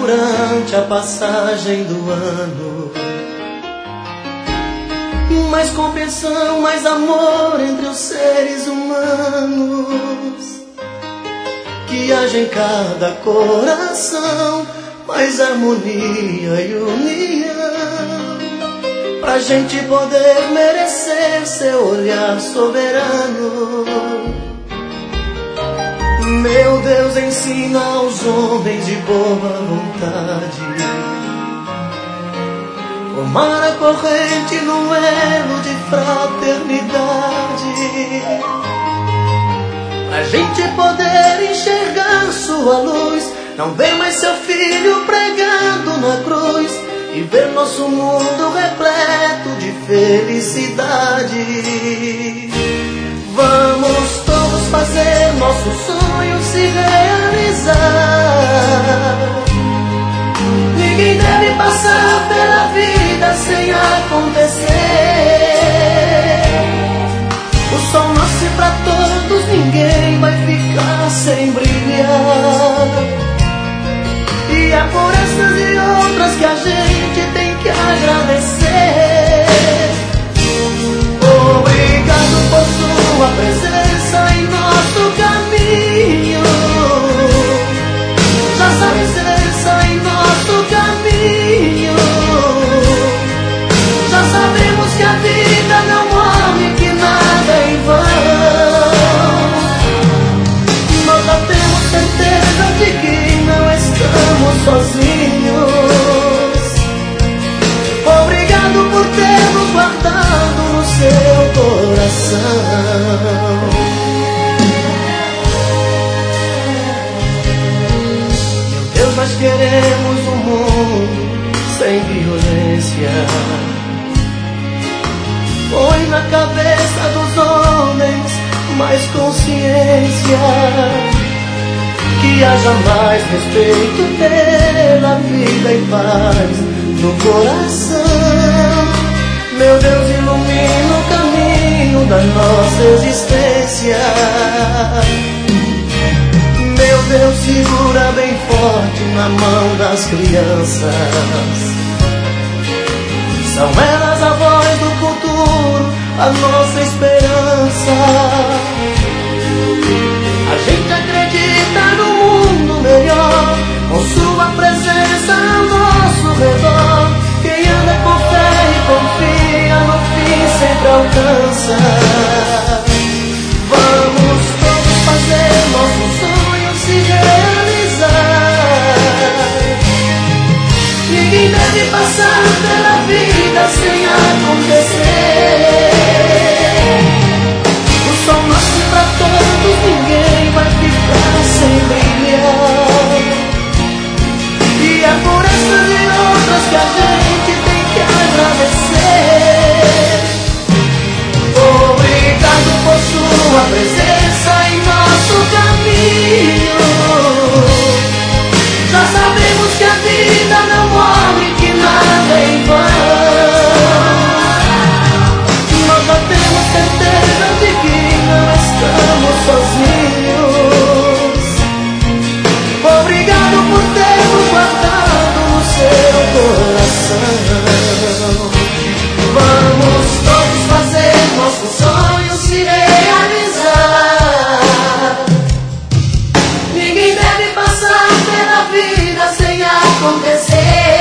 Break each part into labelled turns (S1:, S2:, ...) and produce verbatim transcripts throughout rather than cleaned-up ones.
S1: durante a passagem do ano. Mais compreensão, mais amor entre os seres humanos. Que haja em cada coração mais harmonia e união, pra gente poder merecer seu olhar soberano. Meu Deus, ensina aos homens de boa vontade formar a corrente no elo de fraternidade, pra gente poder enxergar sua luz, não ver mais seu filho pregado na cruz e ver nosso mundo repleto de felicidade. Vamos todos fazer nosso sonho se realizar. Ninguém deve passar pela vida sem acontecer. O sol nasce pra todos, ninguém vai ficar sem brilhar. E é por essas e outras que a gente tem que agradecer. Obrigado por sua presença em nosso caminho. Nossa presença em nosso caminho. Já sabemos que a vida não morre, que nada é em vão. Nós já temos certeza de que não estamos sozinhos. Obrigado por ter nos guardado no seu coração. Meu Deus, nós queremos um mundo sem violência. Põe na cabeça dos homens mais consciência. Que haja mais respeito pela vida e paz no coração. Meu Deus, ilumina o caminho da nossa existência. Meu Deus, segura bem forte na mão das crianças. São elas a voz do futuro, a nossa esperança. A gente acredita no mundo melhor, com sua presença ao nosso redor. Quem anda com fé e confia, no fim sempre alcança. Vamos todos fazer nosso sonho se realizar. Ninguém deve passar pela vida sem acontecer. O sol nasce pra todos, ninguém vai ficar sem brilhar. E é por essas e outras que a gente tem que agradecer. Obrigado por sua presença em nosso caminho. Já sabemos que a vida não morre, que nada é em vão. Nós já temos certeza de que não estamos sozinhos. Obrigado por ter nos guardado no seu coração. Vamos todos fazer nosso sonho se realizar. Ninguém deve passar pela vida sem acontecer.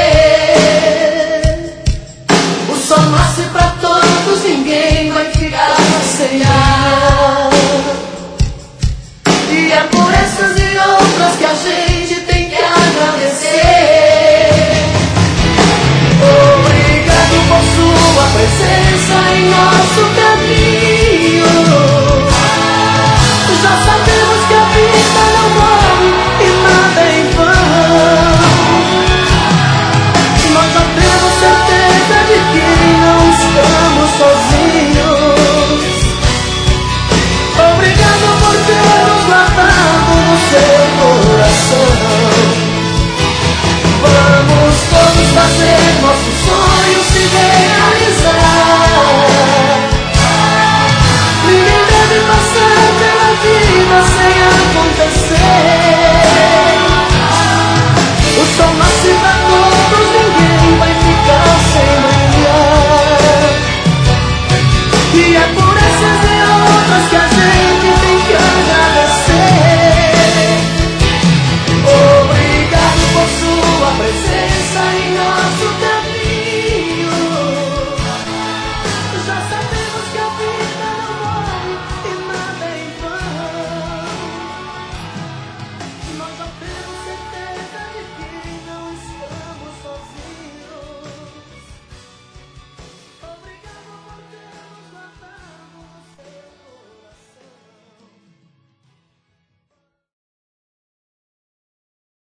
S1: O sol nasce pra todos, ninguém vai ficar sem ar. E é por essas e outras que a gente tem que agradecer. Obrigado por sua presença em nós.